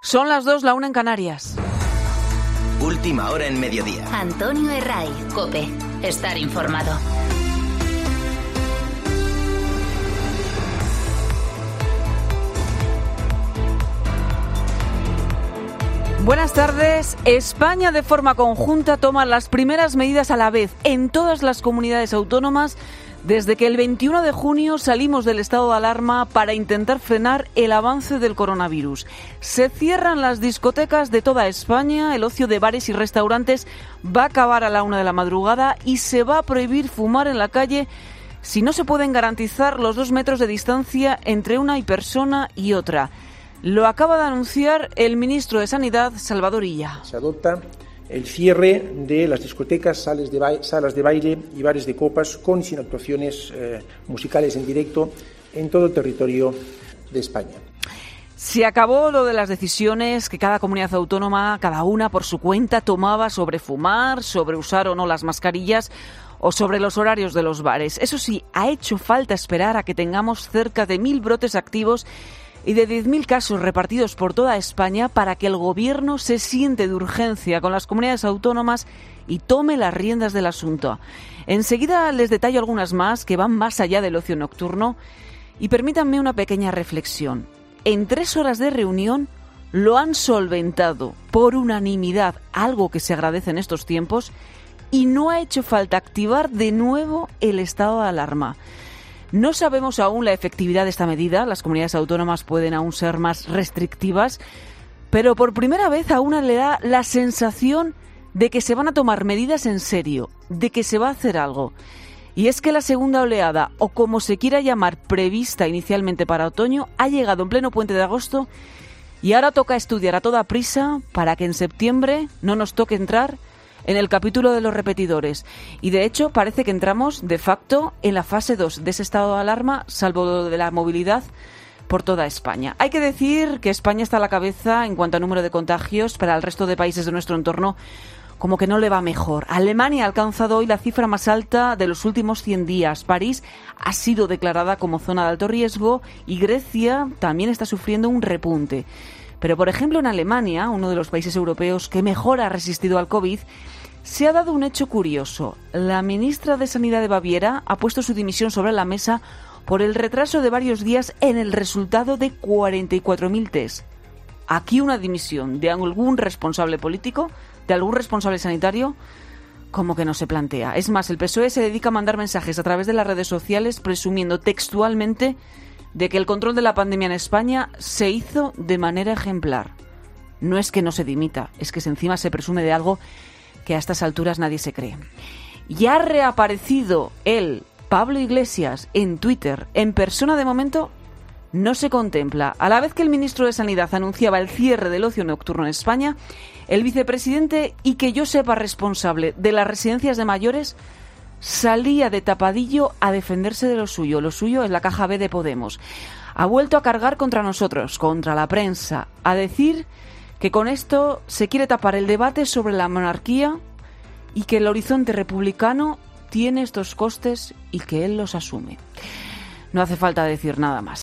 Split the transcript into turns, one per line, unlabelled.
Son las 2, la 1 en Canarias.
Última hora en mediodía.
Antonio Herray, COPE. Estar informado.
Buenas tardes. España de forma conjunta toma las primeras medidas a la vez en todas las comunidades autónomas desde que el 21 de junio salimos del estado de alarma para intentar frenar el avance del coronavirus. Se cierran las discotecas de toda España, el ocio de bares y restaurantes va a acabar a la 1 de la madrugada y se va a prohibir fumar en la calle si no se pueden garantizar los 2 metros de distancia entre una persona y otra. Lo acaba de anunciar el ministro de Sanidad, Salvador Illa.
Se adopta el cierre de las discotecas, salas de baile y bares de copas con y sin actuaciones musicales en directo en todo el territorio de España.
Se acabó lo de las decisiones que cada comunidad autónoma, cada una por su cuenta, tomaba sobre fumar, sobre usar o no las mascarillas o sobre los horarios de los bares. Eso sí, ha hecho falta esperar a que tengamos cerca de 1.000 brotes activos y de 10.000 casos repartidos por toda España para que el Gobierno se siente de urgencia con las comunidades autónomas y tome las riendas del asunto. Enseguida les detallo algunas más que van más allá del ocio nocturno y permítanme una pequeña reflexión. En 3 horas de reunión lo han solventado por unanimidad, algo que se agradece en estos tiempos, y no ha hecho falta activar de nuevo el estado de alarma. No sabemos aún la efectividad de esta medida, las comunidades autónomas pueden aún ser más restrictivas, pero por primera vez a una le da la sensación de que se van a tomar medidas en serio, de que se va a hacer algo. Y es que la segunda oleada, o como se quiera llamar, prevista inicialmente para otoño, ha llegado en pleno puente de agosto y ahora toca estudiar a toda prisa para que en septiembre no nos toque entrar en el capítulo de los repetidores. Y de hecho parece que entramos de facto en la fase 2 de ese estado de alarma, salvo lo de la movilidad por toda España. Hay que decir que España está a la cabeza en cuanto a número de contagios. Para el resto de países de nuestro entorno como que no le va mejor. Alemania ha alcanzado hoy la cifra más alta de los últimos 100 días. París ha sido declarada como zona de alto riesgo y Grecia también está sufriendo un repunte. Pero, por ejemplo, en Alemania, uno de los países europeos que mejor ha resistido al COVID, se ha dado un hecho curioso. La ministra de Sanidad de Baviera ha puesto su dimisión sobre la mesa por el retraso de varios días en el resultado de 44.000 test. Aquí una dimisión de algún responsable político, de algún responsable sanitario, como que no se plantea. Es más, el PSOE se dedica a mandar mensajes a través de las redes sociales presumiendo textualmente de que el control de la pandemia en España se hizo de manera ejemplar. No es que no se dimita, es que encima se presume de algo que a estas alturas nadie se cree. Ya ha reaparecido Pablo Iglesias, en Twitter. En persona, de momento, no se contempla. A la vez que el ministro de Sanidad anunciaba el cierre del ocio nocturno en España, el vicepresidente, y que yo sepa responsable de las residencias de mayores, salía de tapadillo a defenderse de lo suyo. Lo suyo es la caja B de Podemos. Ha vuelto a cargar contra nosotros, contra la prensa, a decir que con esto se quiere tapar el debate sobre la monarquía y que el horizonte republicano tiene estos costes y que él los asume. No hace falta decir nada más.